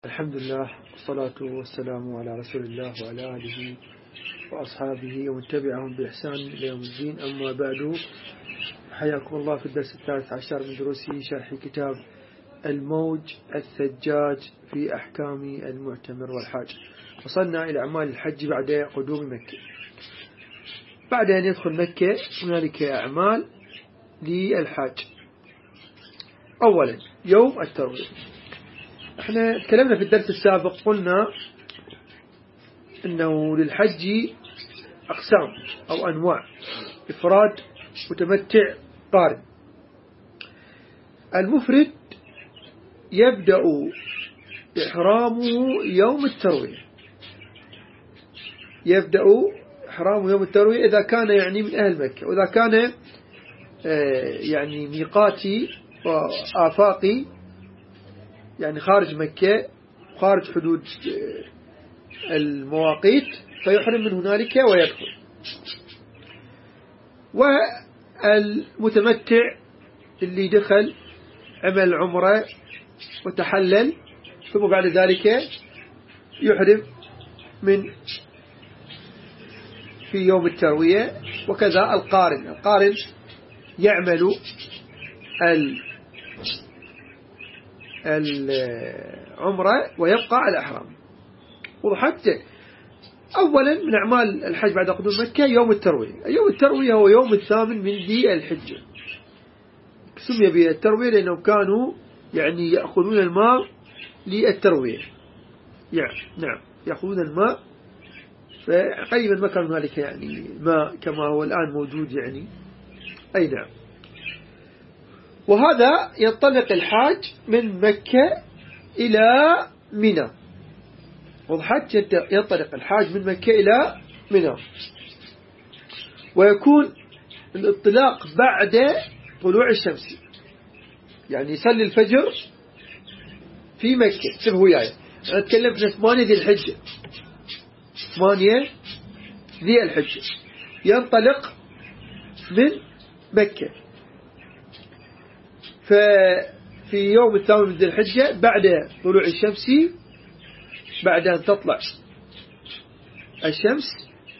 الحمد لله والصلاة والسلام على رسول الله وعلى آله وأصحابه ومن تبعهم بإحسان إلى يوم الدين. أما بعد، حياكم الله في الدرس 13 من دروسي شرح كتاب الموج الثجاج في أحكام المعتمر والحاج. وصلنا إلى أعمال الحج بعد قدوم مكة. بعد أن يدخل مكة هنالك أعمال للحاج. أولا يوم التروية. احنا تكلمنا في الدرس السابق، قلنا انه للحج اقسام او انواع: افراد، متمتع، قارن. المفرد يبدأ إحرامه يوم التروية. يبدأ إحرامه يوم التروية إذا كان يعني من أهل مكة، وإذا كان يعني ميقاتي وآفاقي، يعني خارج مكة خارج حدود المواقيت، فيحرم من هنالك ويدخل. والمتمتع اللي دخل عمل عمره وتحلل ثم بعد ذلك يحرم من في يوم التروية. وكذا القارن يعمل العمرة ويبقى على إحرام. وحتى أولا من أعمال الحج بعد قدوم مكة يوم التروية. يوم التروية هو يوم الثامن من ذي الحجة. سمي بالتروية لأنهم كانوا يعني يأخذون الماء للتروية. نعم، يأخذون الماء، فقريبا ما كان هنالك يعني ماء كما هو الآن موجود يعني. أي نعم. وهذا ينطلق الحاج من مكة إلى منى. وضحت؟ ينطلق الحاج من مكة إلى منى، ويكون الانطلاق بعد طلوع الشمس. يعني يصلي الفجر في مكة. انتبهوا وياي، أنا أتكلم في 8 ذي الحجة. 8 ذي الحجة ينطلق من مكة. ففي يوم الثامن من ذي الحجة بعد طلوع الشمس، بعد أن تطلع الشمس،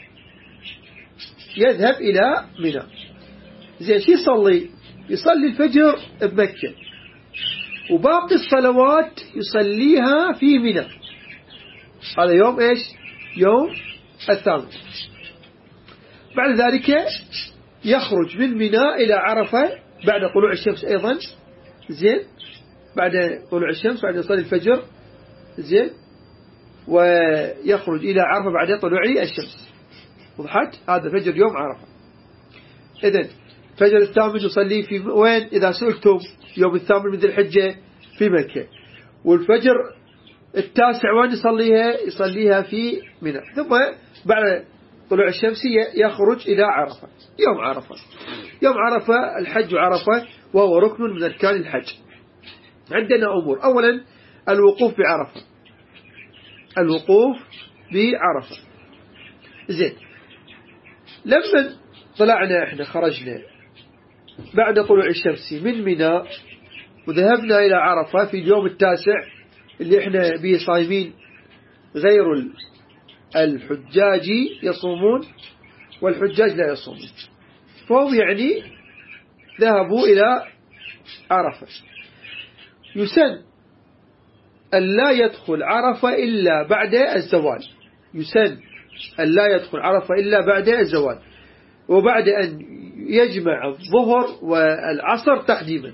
يذهب إلى منى. زين، شو يصلي الفجر بمكة، وباقي الصلوات يصليها في منى. هذا يوم إيش؟ يوم الثامن. بعد ذلك يخرج من منى إلى عرفة بعد طلوع الشمس أيضا. زين، بعد طلوع الشمس، بعد يصلي الفجر. زين، ويخرج إلى عرفة بعد طلوع الشمس. وضحت؟ هذا فجر يوم عرفة. إذن فجر الثامن يصلي في وين؟ إذا سئلتم يوم الثامن من ذي الحجة في مكة. والفجر التاسع وين يصليها في منى. ثم بعد طلوع الشمس يخرج إلى عرفة. يوم عرفة، يوم عرفة الحج عرفة، وهو ركن من أركان الحج. عندنا أمور. أولا الوقوف بعرفة. الوقوف بعرفة. زين، لما طلعنا احنا خرجنا بعد طلوع الشمس من منى وذهبنا إلى عرفة في اليوم التاسع اللي احنا به صايمين، غير الحجاج يصومون والحجاج لا يصومون، فهم يعني ذهبوا إلى عرفة. يسن أن لا يدخل عرفة إلا بعد الزوال. يسن أن لا يدخل عرفة إلا بعد الزوال، وبعد أن يجمع الظهر والعصر تقديما.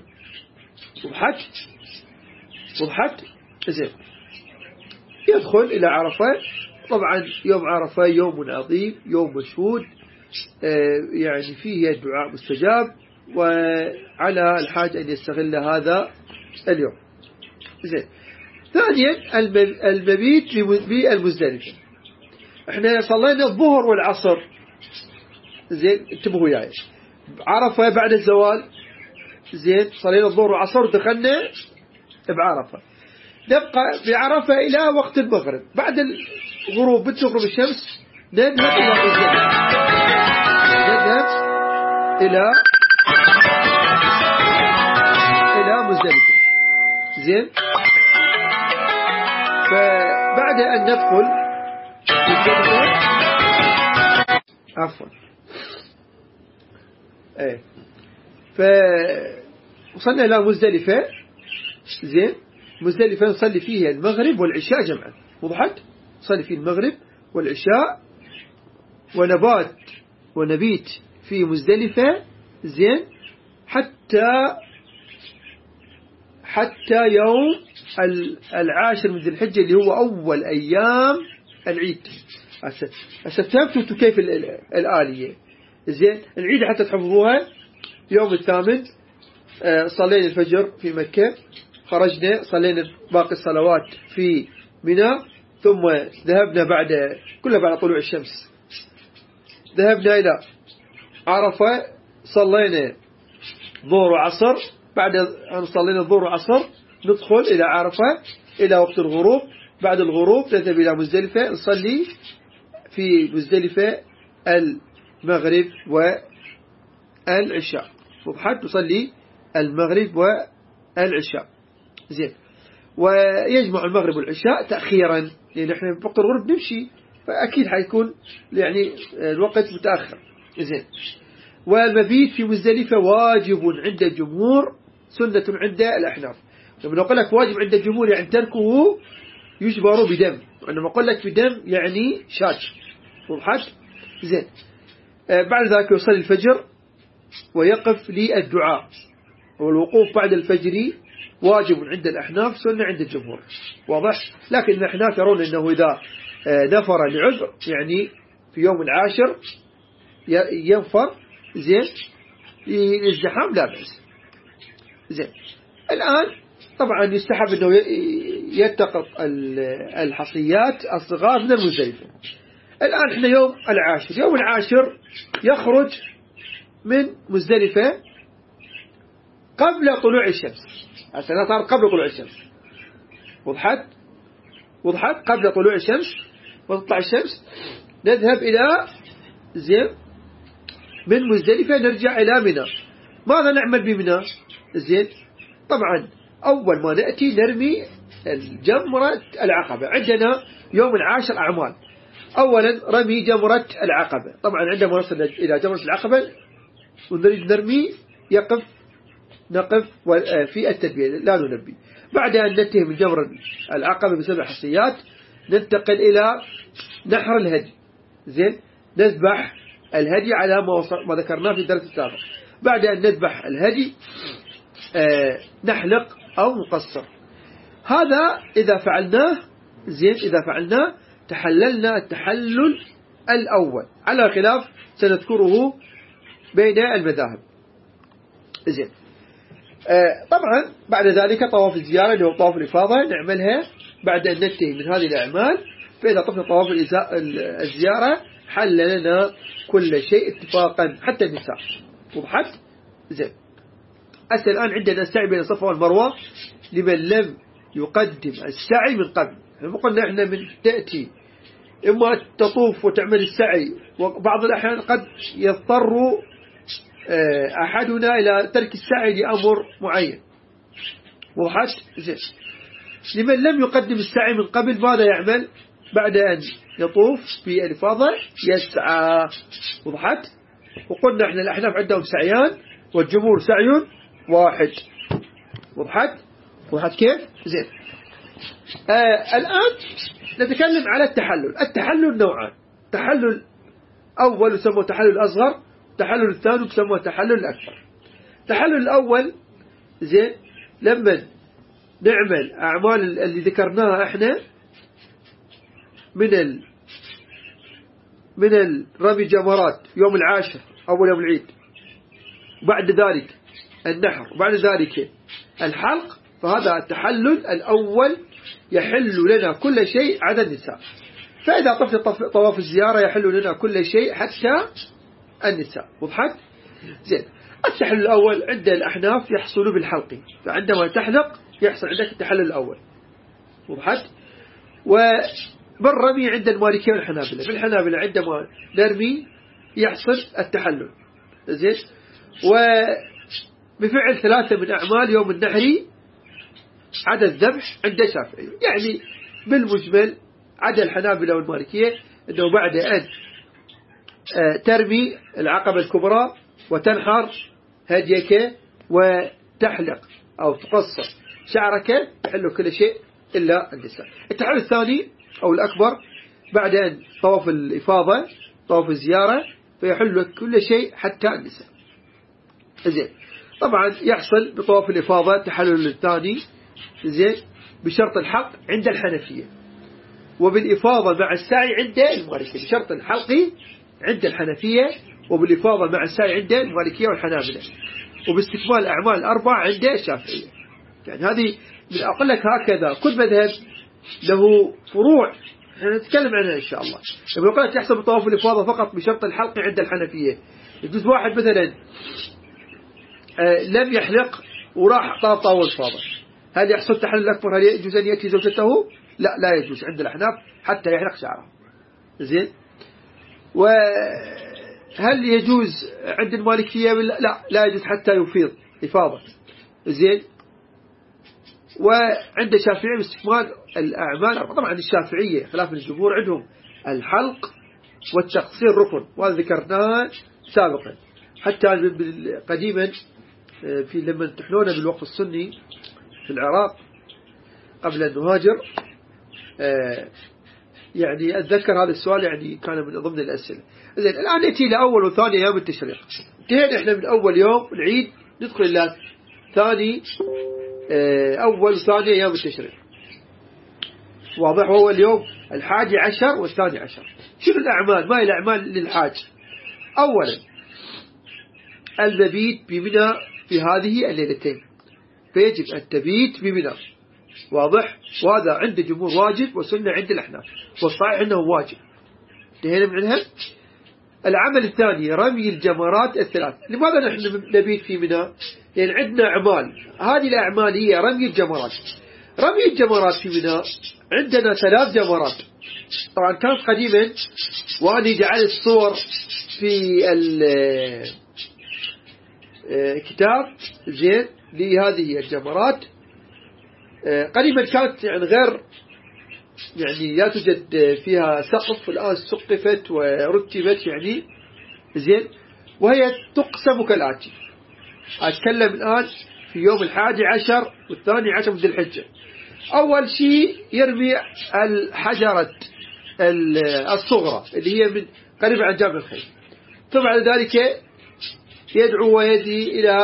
وضحت؟ زين، يدخل إلى عرفة. طبعا يوم عرفة يوم عظيم، يوم مشهود، يعني فيه الدعاء مستجاب، وعلى الحاج أن يستغل هذا اليوم. زين، ثانيا المبيت بالمزدلفة. احنا صلينا الظهر والعصر. زين، انتبهوا وياي، عرفة بعد الزوال. زين، صلينا الظهر والعصر ودخلنا بعرفة. نبقى بعرفة إلى وقت المغرب. بعد الغروب بتغرب الشمس نذهب إلى مزدلفة. إلى مزدلفة. زين، بعد أن ندخل عفوا فوصلنا إلى مزدلفة. زين، مزدلفة نصلي فيها المغرب والعشاء جمعا. وضحت؟ نصلي فيه المغرب والعشاء ونبيت في مزدلفة. زين، حتى يوم 10 من ذي الحجة اللي هو أول أيام العيد. فهمتوا كيف الآلية؟ زين، العيد حتى تحفظوها. يوم 8 صلينا الفجر في مكة، خرجنا صلينا باقي الصلوات في منى، ثم ذهبنا بعد طلوع الشمس ذهبنا إلى عرفة، صلينا ظهر وعصر. بعد أن صلينا الظهر وعصر ندخل إلى عرفة إلى وقت الغروب. بعد الغروب نذهب إلى مزدلفة، نصلي في مزدلفة المغرب والعشاء. وضحت؟ نصلي المغرب والعشاء. زين، ويجمع المغرب والعشاء تأخيرا، لأن احنا وقت الغروب نمشي، فأكيد حيكون يعني الوقت متأخر. زين، والمبيت في مزدلفة واجب عند الجمهور، سنة عند الأحناف. لما نقول لك واجب عند الجمهور يعني تركه يجبر بدم، وعندما أقول لك بدم يعني شاج. وضحت؟ زين، بعد ذلك يصلي الفجر ويقف للدعاء. والوقوف بعد الفجر واجب عند الأحناف، سنة عند الجمهور. واضح؟ لكن الأحناف يرون أنه إذا نفر لعذر، يعني في يوم 10 ينفر، زين، للزحام لا بأس. زين، الآن طبعا يستحب أنه يتقط الحصيات الصغار من المزدلفة. الآن احنا يوم 10، يوم 10 يخرج من مزدلفة قبل طلوع الشمس. السنة صار قبل طلوع الشمس. وضحت؟ قبل طلوع الشمس، وتطلع الشمس نذهب إلى زين من مزدلفة نرجع إلى منى. ماذا نعمل بمنى؟ زين، طبعا أول ما نأتي نرمي الجمرة العقبة. عندنا يوم 10 أعمال. أولا رمي جمرة العقبة. طبعا عندما نصل إلى جمرة العقبة ونريد نرمي نقف في التلبية، لا نلبي. بعد أن ننتهي من جمرة العقبة ب7 حصيات ننتقل إلى نحر الهدي. زين، نذبح الهدي على ما ذكرناه في الدرس السابق. بعد أن نذبح الهدي نحلق أو نقصر. هذا إذا فعلناه. زين، إذا فعلناه تحللنا التحلل الأول على خلاف سنذكره بين المذاهب. زين، طبعا بعد ذلك طواف الزيارة اللي هو طواف الإفاضة نعملها بعد أن ننتهي من هذه الأعمال. فإذا طفنا طواف الزيارة حل لنا كل شيء اتفاقا حتى النساء. وضحت؟ زين، الآن عندنا السعي بين الصفا والمروة لمن لم يقدم السعي من قبل. قلنا احنا من تأتي إما تطوف وتعمل السعي، وبعض الأحيان قد يضطر أحدنا إلى ترك السعي لأمر معين. وضحت؟ زين، لمن لم يقدم السعي من قبل ماذا يعمل؟ بعد أن يطوف في الإفاضة يسعى. وضحت؟ وقلنا احنا الأحناف عندهم سعيان والجمهور سعي واحد. وضحت كيف؟ زين، الآن نتكلم على التحلل نوعان. تحلل أول يسمى تحلل أصغر، التحلل الثاني يسمى التحلل الأكبر. التحلل الأول زين لما نعمل أعمال اللي ذكرناها احنا من رمي جمرات يوم 10 أول يوم العيد، بعد ذلك النحر، وبعد ذلك الحلق. فهذا التحلل الأول يحل لنا كل شيء عدا النساء. فإذا طفنا طواف الزيارة يحل لنا كل شيء حتى النساء. وضحت؟ زين، التحلل الأول عند الأحناف يحصل بالحلق، فعندما تحلق يحصل عندك التحلل الأول. وضحت؟ وبالرمي عند المالكية والحنابلة. بالحنابلة عندما نرمي يحصل التحلل. زين، وبفعل 3 من أعمال يوم النحر عدا الذبح عند الشافعي. يعني بالمجمل عدا الحنابلة والمالكية أنه بعد أن ترمي العقبة الكبرى وتنحر هديك وتحلق أو تقصر شعرك تحل كل شيء إلا النساء. التحلل الثاني أو الأكبر بعد أن طواف الإفاضة طواف الزيارة فيحل كل شيء حتى النساء. زين. طبعا يحصل بطواف الإفاضة التحلل الثاني زين بشرط الحلق عند الحنفية، وبالإفاضة مع السعي عند المالكية. بشرط الحلق عند الحنفية وبالإفاضة مع السعي عند المالكية والحنابلة، وباستكمال الأعمال الأربعة عند الشافعية. يعني هذه من أقول لك هكذا كل مذهب له فروع نتكلم عنها إن شاء الله. لما يقول لك يحسب طواف الإفاضة فقط بشرط الحلق عند الحنفية، يجوز واحد مثلا لم يحلق وراح طاف الإفاضة، هل يحصل تحلل أكبر؟ هل يجوز أن يأتي زوجته؟ لا يجوز عند الأحناف حتى يحلق شعره. زين. وهل يجوز عند المالكية؟ لا يجوز حتى يفيض إفاضة. زين. وعند الشافعية باستكمال الأعمال. طبعا الشافعية خلاف الجمهور عندهم الحلق والتقصير ركن، وهذا ذكرناه سابقا. حتى قديما في لما امتحنونا بالوقف السني في العراق قبل أن نهاجر، يعني أتذكر هذا السؤال يعني كان من ضمن الأسئلة. إذن الآن نأتي لأول وثاني أيام التشريق. انتهينا إحنا من أول يوم العيد ندخل إلى ثاني أول وثاني أيام التشريق. واضح؟ هو اليوم 11 والثاني عشر. شنو الأعمال؟ ما هي الأعمال للحاج؟ أولا المبيت بمنى في هذه الليلتين، فيجب أن تبيت بمنى. واضح؟ وهذا عند الجمهور واجب وسنة عند الأحناف، والصحيح أنه واجب. انتهينا منها. العمل الثاني رمي الجمرات الثلاث. لماذا نحن نبيت في منى؟ لأن عندنا أعمال، هذه الأعمال هي رمي الجمرات. رمي الجمرات في منى عندنا 3 جمرات. طبعا كانت قديما وأنا جعل الصور في الكتاب زين لهذه الجمرات. قديما كانت يعني غير يعني لا توجد فيها سقف، الآن سقفت ورتبت يعني زين، وهي تقسم كالآتي. أتكلم الآن في يوم 11 والثاني عشر من ذي الحجة. أول شيء يرمي الحجرة الصغرى اللي هي من قريب عن جبل الخيل، ثم بعد ذلك يدعو ويدي إلى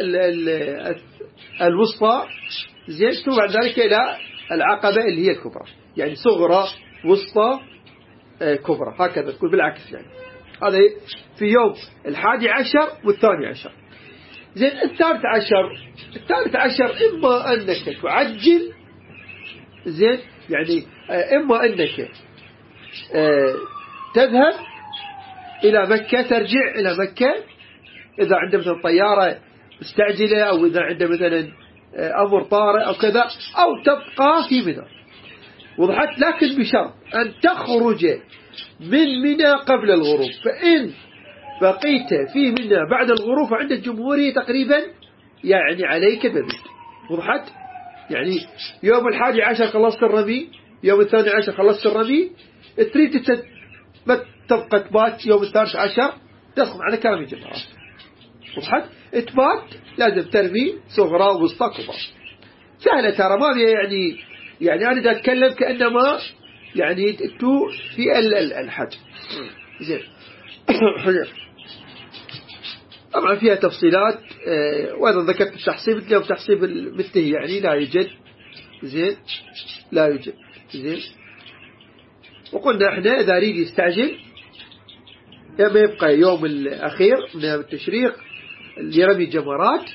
الوسطى زين، ثم بعد ذلك إلى العقبة اللي هي الكبرى، يعني صغرى وسطى كبرى، هكذا تكون بالعكس. يعني هذا في يوم 11 والثاني عشر. زين. الثالث عشر إما أنك تعجل زين، يعني إما أنك تذهب إلى مكة، ترجع إلى مكة إذا عندك مثلا طيارة مستعجلة، أو إذا عندك مثلا أمر طارئ أو كذا، أو تبقى في منى. وضحت؟ لكن بشرط أن تخرج من منى قبل الغروب، فإن بقيت في منى بعد الغروب فعند الجمهور تقريبا يعني عليك المبيت. وضحت؟ يعني يوم 11 خلصت الرمي، يوم 12 خلصت الرمي، تريد ما تبقى تبات يوم 13 تسقط على كلام الجمهور. وضحت؟ تبات لازم ترمي صغرى وسطى كبرى. سهلة ترى، ما يعني أنا دا أتكلم كأنما يعني تو في الحج. زين. طبعا فيها تفصيلات، وأيضا ذكرت التحصيب اليوم تحصيب المثلي يعني لا يوجد. زين. لا يوجد. زين. وقلنا احنا إذا أريد يستعجل يما يبقى يوم الأخير من التشريق اللي رمي الجمرات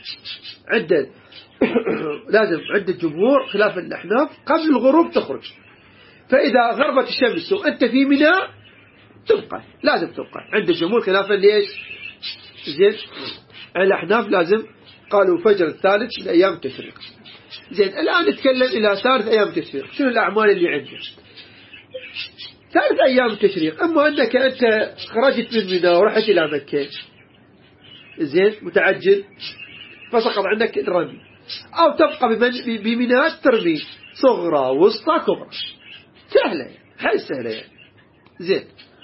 لازم عند الجمهور خلاف الأحناف قبل الغروب تخرج. فإذا غربت الشمس وأنت في منى تبقى، لازم تبقى عند الجمهور خلافا ليش؟ زين. الأحناف لازم قالوا فجر الثالث من أيام التشريق. زين. الآن نتكلم إلى ثالث أيام التشريق. شنو الأعمال اللي عندك ثالث أيام التشريق؟ أما أنك أنت خرجت من منى ورحت إلى مكة زين متعجل فسقط عندك الرمي، أو تبقى بمنى ترمي صغرى وسطى كبرى. سهلة. حيل سهلة يعني. زين.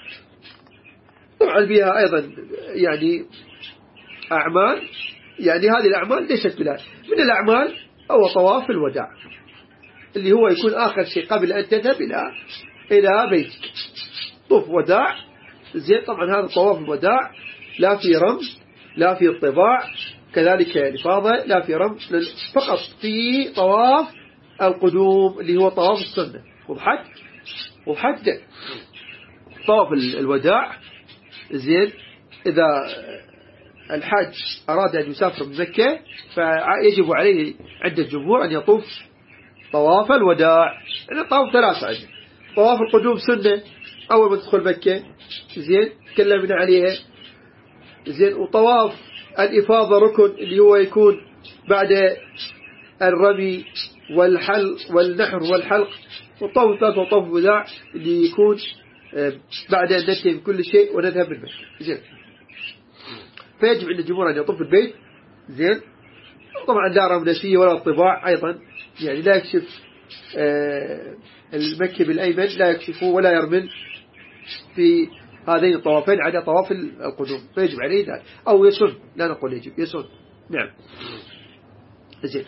طبعا فيها أيضا يعني أعمال، يعني هذه الأعمال ليست بلا. من الأعمال هو طواف الوداع اللي هو يكون آخر شيء قبل أن تذهب إلى بيتك. طوف وداع. زين. طبعا هذا طواف الوداع لا في رمز لا في طباع، كذلك الإفاضة لا في رمز، فقط في طواف القدوم اللي هو طواف السنة. وحتى طواف الوداع. زين. إذا الحاج أراد أن يسافر من مكة فيجب عليه عند الجمهور أن يطوف طواف الوداع. يعني طواف 3 عندنا. طواف القدوم سنة أول ما تدخل مكة. زين. تكلمنا عليها. زين. وطواف الإفاضة ركن اللي هو يكون بعد الرمي والنحر والحلق. والطواف الثالث وطواف الوداع اللي يكون بعد أن ننتهي من كل شيء ونذهب من مكة. زين. فيجب عند الجمهور أن يطوف البيت. زين. طبعا لا رمزية ولا طباع أيضا، يعني لا يكشف المكي بالأيمن، لا يكشفه ولا يرمل في هذين الطوافين على طواف القدوم، فيجب عليه ذلك. أو يسن، لا نقول يجب، يسن. نعم. زين.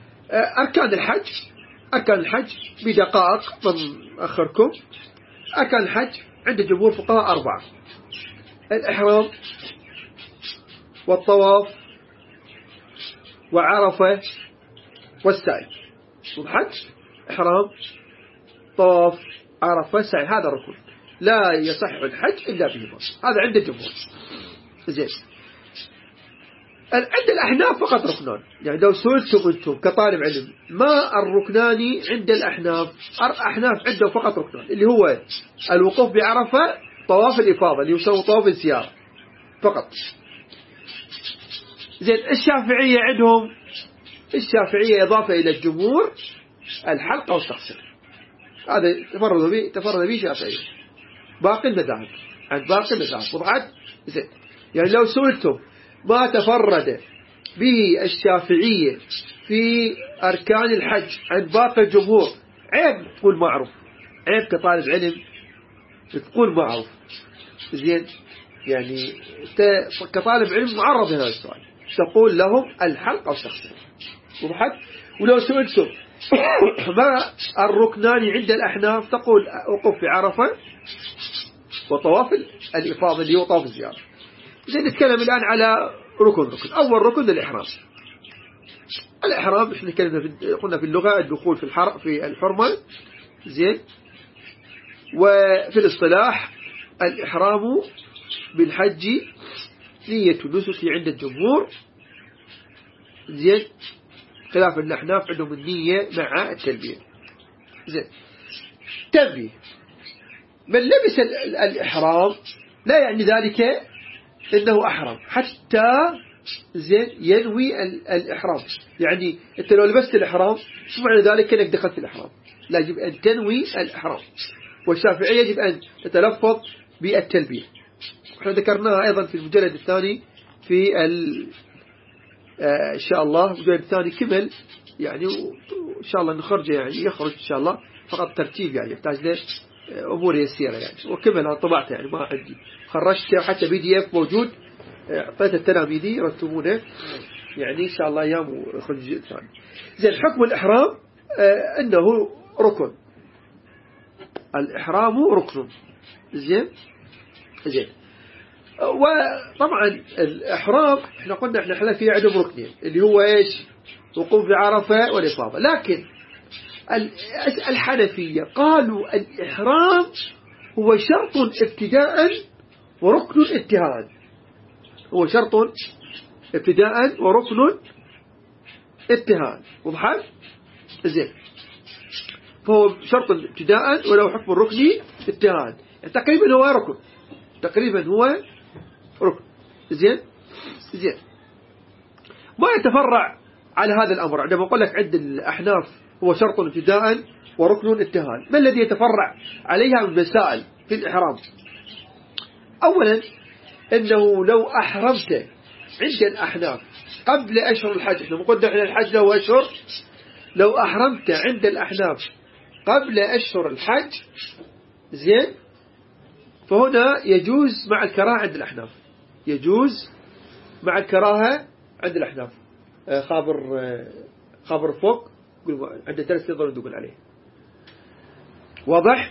أركان الحج بدقائق من أخركم. أركان الحج عند الجمهور فقهاء 4: الإحرام والطواف وعرفة والسعي. وضحت؟ إحرام طواف عرفة سعي، هذا الركن لا يصح الحج إلا بهما، هذا عند الجمهور. زين. عند الأحناف فقط ركنان، يعني لو سئلتم أنتم كطالب علم ما الركنان عند الأحناف، الأحناف عنده فقط ركنان اللي هو الوقوف بعرفة، طواف الإفاضة اللي يسمى طواف الزيارة فقط. زين. الشافعية عندهم، الشافعية إضافة إلى الجمهور الحلقة والتقصير، هذا تفرد به الشافعية. باقي المذاهب عند باقي المذاهب. وضحت؟ زين. يعني لو سئلتم ما تفرد به الشافعية في أركان الحج عند باقي الجمهور، عيب تقول معروف، عيب كطالب علم تقول معروف. زين. يعني كطالب علم معرض لهذا السؤال، تقول لهم الحلقة والتقصير. وضحت؟ ولو سئلتم ما الركنان عند الأحناف، تقول وقوف في عرفة وطواف الإفاضة اللي هو طواف الزيارة. زين. نتكلم الآن على ركن. أول ركن الإحرام. الإحرام احنا قلنا في اللغة الدخول في الحرمة. زين. وفي الاصطلاح الإحرام بالحج نية النسك عند الجمهور. زين. خلاف الأحناف عندهم النية مع التلبية. زين. تنبيه: من لبس الإحرام لا يعني ذلك إنه أحرم حتى زين ينوي الإحرام. يعني أنت لو لبست الإحرام شو معنى ذلك أنك دخلت في الإحرام؟ لا، يجب أن تنوي الإحرام. والشافعية يجب أن تتلفظ بالتلبية. احنا ذكرناها أيضا في المجلد الثاني في إن شاء الله المجلد الثاني كمل يعني، وإن شاء الله نخرجه يعني يخرج إن شاء الله، فقط ترتيب يعني يحتاج له أمور يسيرة يعني، وكمل على طبعته يعني ما عندي خرجته، وحتى PDF موجود أعطيت التلاميذ يرتبونه يعني إن شاء الله أيام ويخرج الجزء الثاني. زين. حكم الإحرام أنه ركن. الإحرام ركن. زين. زين. وطبعا الإحرام احنا قلنا احنا فيه عندهم ركنين اللي هو ايش؟ وقوف بعرفة والإفاضة. لكن الحنفية قالوا الإحرام هو شرط ابتداء وركن انتهاء. هو شرط ابتداء وركن انتهاء. وضحت؟ زين. فهو شرط ابتداء ولو حكم الركن انتهاء، يعني تقريبا هو ركن، تقريبا هو ركن. زين. زين. ما يتفرع على هذا الأمر. عندما أقول لك عند الأحناف هو شرط ابتداء وركن انتهاء، ما الذي يتفرع عليها من مسائل في الإحرام؟ أولا أنه لو أحرمت عند الأحناف قبل أشهر الحج، احنا قلنا احنا الحج له أشهر، لو أحرمت عند الأحناف قبل أشهر الحج زين. فهنا يجوز مع الكراهة عند الأحناف، يجوز مع الكراهة عند الأحناف. خابر فوق عند درس يظل نقول عليه واضح.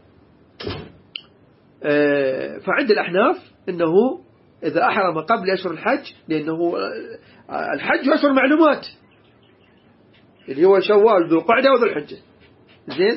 فعند الأحناف إنه إذا أحرم قبل أشهر الحج، لأنه الحج أشهر معلومات اللي هو شوال ذو قعدة وذو الحجة. زين.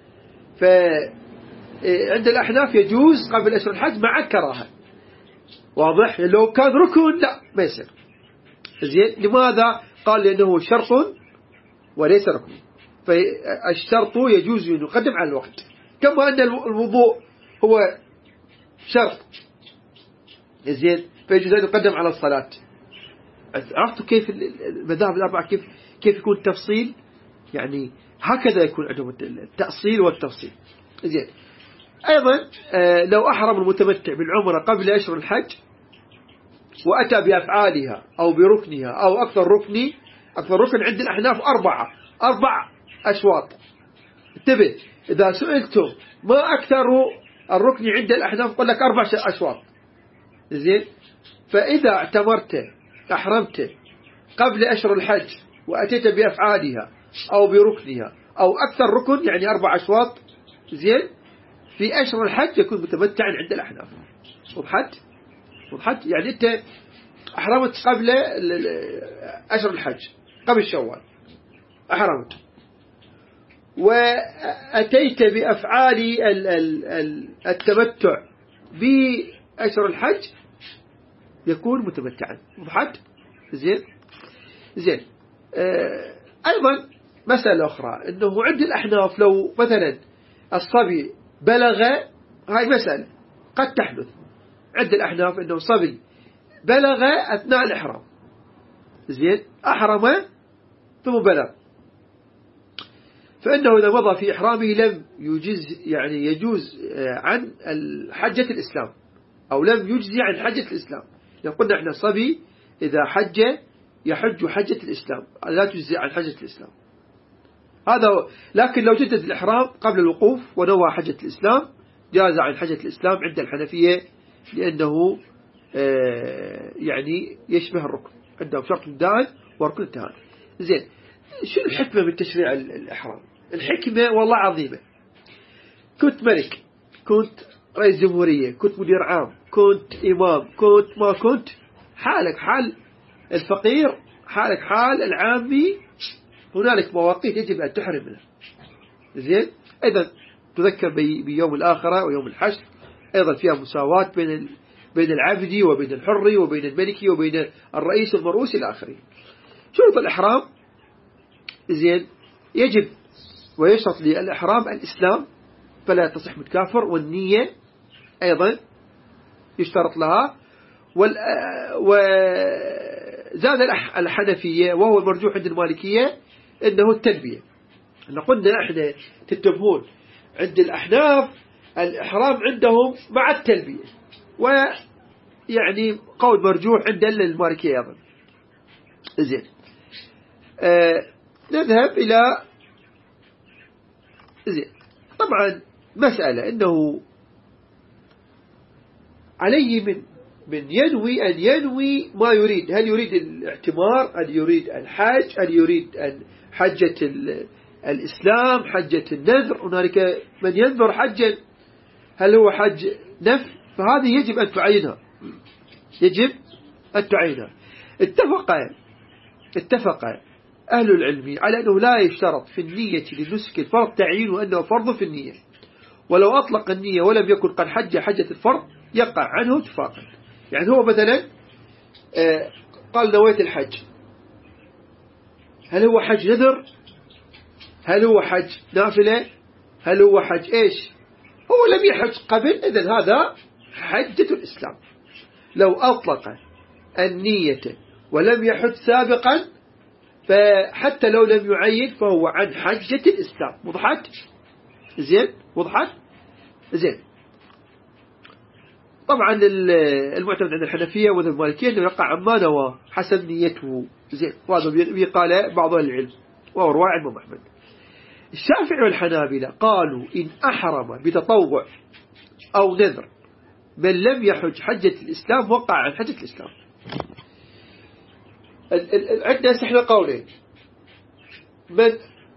فعند الأحناف يجوز قبل أشهر الحج مع الكراهة. واضح. لو كان ركن لا ما يصير. زين. لماذا؟ قال لأنه شرط وليس ركن، فالشرط يجوز أن يقدم على الوقت، كما أن الوضوء هو شرط. زين. فيجوز أن يقدم على الصلاة. عرفتوا كيف المذاهب الأربعة كيف يكون التفصيل؟ يعني هكذا يكون عندهم التأصيل والتفصيل. زين. أيضا لو أحرم المتمتع بالعمرة قبل أشهر الحج وأتى بأفعالها أو بركنها أو أكثر ركن عند الأحناف 4 أشواط. انتبه، إذا سئلتم ما أكثر الركن عند الأحناف قل لك 4 أشواط. زين. فإذا أحرمت قبل أشهر الحج وأتيت بأفعالها أو بركنها أو أكثر ركن يعني 4 أشواط، زين، في أشهر الحج يكون متمتعا عند الأحناف. وضحت. يعني أنت أحرمت قبل أشهر الحج، قبل شوال أحرمت، وأتيت بأفعال التمتع بأشهر الحج يكون متمتعا. وضحت. زين. أيضا مسألة أخرى أنه عند الأحناف لو مثلا الصبي بلغ، هاي مسألة قد تحدث عند الأحناف أنه صبي بلغ أثناء الإحرام. زين. أحرم ثم بلغ، فإنه إذا مضى في إحرامه لم يجوز عن حجة الإسلام، أو لم يجزي عن حجة الإسلام. لو قلنا إحنا صبي إذا حج يحج حجة الإسلام، لا تجزي عن حجة الإسلام. هذا. لكن لو جدد الإحرام قبل الوقوف ونوى حجة الإسلام جاز عن حجة الإسلام عند الحنفية، لأنه يعني يشبه الركن، عندهم شرط دائم وركن انتهاء. زين. شو الحكمة من تشريع الإحرام؟ الحكمة والله عظيمة. كنت ملك، كنت رئيس جمهورية، كنت مدير عام، كنت إمام، كنت ما كنت، حالك حال الفقير، حالك حال العامي، هنالك مواقيت يجب أن تحرم منها. زين. أيضا تذكر بيوم الآخرة ويوم الحشر، أيضا فيها مساواة بين العبد وبين الحر وبين الملك وبين الرئيس والمرؤوس إلى آخره. شروط الإحرام. زين. يجب ويشرط للإحرام الإسلام، فلا تصح متكافر، والنية أيضا يشترط لها. وزاد الحنفية وهو المرجوح عند المالكية إنه التلبية. قلنا احنا تنتبهون عند الأحناف الإحرام عندهم مع التلبية، ويعني قول مرجوح عند المالكية أيضا. زين. نذهب إلى زين. طبعا مسألة إنه عليه من ينوي أن ينوي ما يريد. هل يريد الاعتمار، هل يريد الحج، هل يريد حجة الإسلام، حجة النذر. هنالك من ينذر حجا، هل هو حج نفل؟ فهذه يجب أن تعينها، اتفق أهل العلم على أنه لا يشترط في النية لنسك الفرض تعيين وأنه فرض في النية، ولو أطلق النية ولم يكن قد حج حجة الفرض يقع عنه اتفاقا. يعني هو مثلا قال نويت الحج، هل هو حج نذر، هل هو حج نافلة، هل هو حج إيش؟ هو لم يحج قبل، إذن هذا حجة الإسلام. لو أطلق النية ولم يحج سابقا، فحتى لو لم يعين فهو عن حجة الإسلام. وضحت؟ زين. طبعا المعتمد عند الحنفية والمالكية أنه يقع عما نوى حسب نيته. زين. وهذا قال بعض العلم وهو رواية الإمام أحمد. الشافعي والحنابلة قالوا إن أحرم بتطوع أو نذر من لم يحج حجة الإسلام وقع عن حجة الإسلام. عندنا احنا قولين: من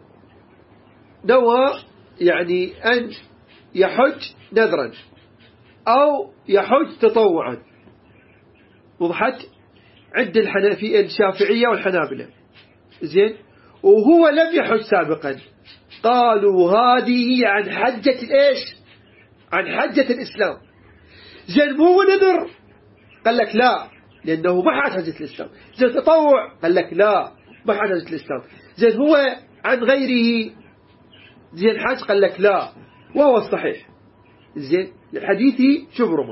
نوى يعني أن يحج نذرا أو يحج تطوعا، وضحت عند الشافعية والحنابلة، زين، وهو لم يحج سابقا، قالوا هذه عن حجة الإيش؟ عن حجة الإسلام. زين، مو نذر، قال لك لا لأنه ما حج حجة الإسلام. زين، تطوع، قال لك لا ما حج حجة الإسلام. زين، هو عن غيره زين حج، قال لك لا، وهو الصحيح. زين، الحديث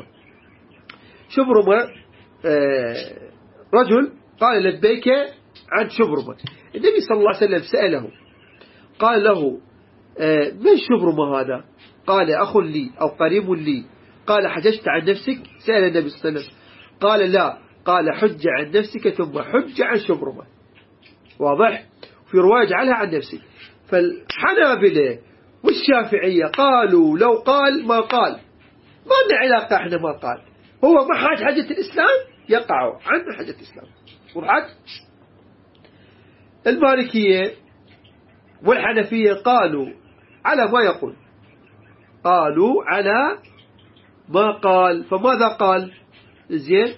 شبرمة رجل قال لبيك عن شبرمة. النبي صلى الله عليه وسلم سأله، قال له من شبرمة هذا؟ قال أخ لي أو قريب لي. قال حججت عن نفسك؟ سأل النبي صلى الله عليه وسلم، قال لا، قال حج عن نفسك ثم حج عن شبرمة. واضح؟ في رواية جعلها عن نفسك. فالحنابلة والشافعية قالوا لو قال ما قال ما لنا علاقة، احنا ما قال، هو ما حاج حجة الإسلام يقع عن حجة الإسلام. وضحت؟ المالكية والحنفية قالوا على ما يقول، قالوا على ما قال. فماذا قال؟ زين،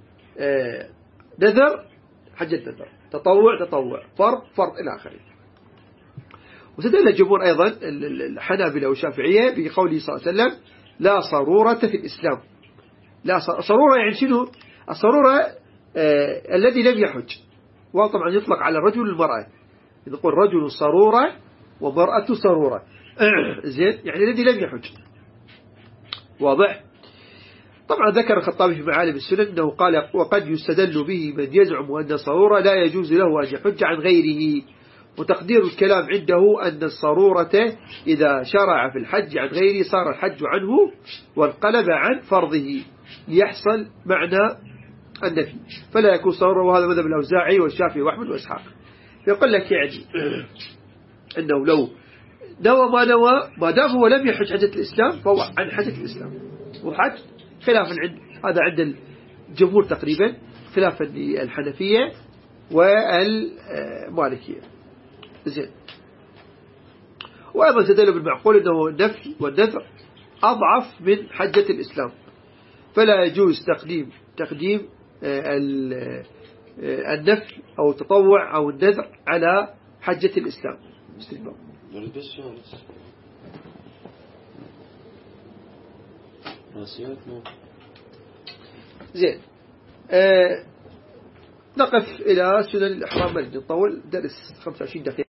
نذر حجة نذر، تطوع فرض إلى آخره. وستدل الجمهور أيضا الحنابلة والشافعية بقوله صلى الله عليه وسلم لا صرورة في الإسلام. لا صرورة يعني شنو؟ الصرورة الذي لم يحج، وطبعا يطلق على الرجل والمرأة، نقول رجل صرورة ومرأة صرورة. زين، يعني الذي لم يحج. واضح؟ طبعا ذكر الخطابي في معالم السنن أنه قال وقد يستدل به من يزعم أن الصرورة لا يجوز له أن يحج عن غيره، وتقدير الكلام عنده أن الصرورة إذا شرع في الحج عن غيره صار الحج عنه وانقلب عن فرضه ليحصل معنى النفي، فلا يكون صرورة. وهذا مذهب الأوزاعي والشافعي وأحمد وإسحاق. يقول لك يعني أنه لو نوى ما نوى ما دام هو لم يحج حجة الإسلام فهو عن حجة الإسلام. وحج خلافا هذا عند الجمهور تقريبا، خلافا للحنفية والمالكية. زين، وأيضا تدل بالمعقول أنه النفي والنذر أضعف من حجة الإسلام، فلا يجوز تقديم النفي أو التطوع أو النذر على حجة الإسلام. زين، نقف إلى سنن الإحرام. نطول درس 25 دقيقة.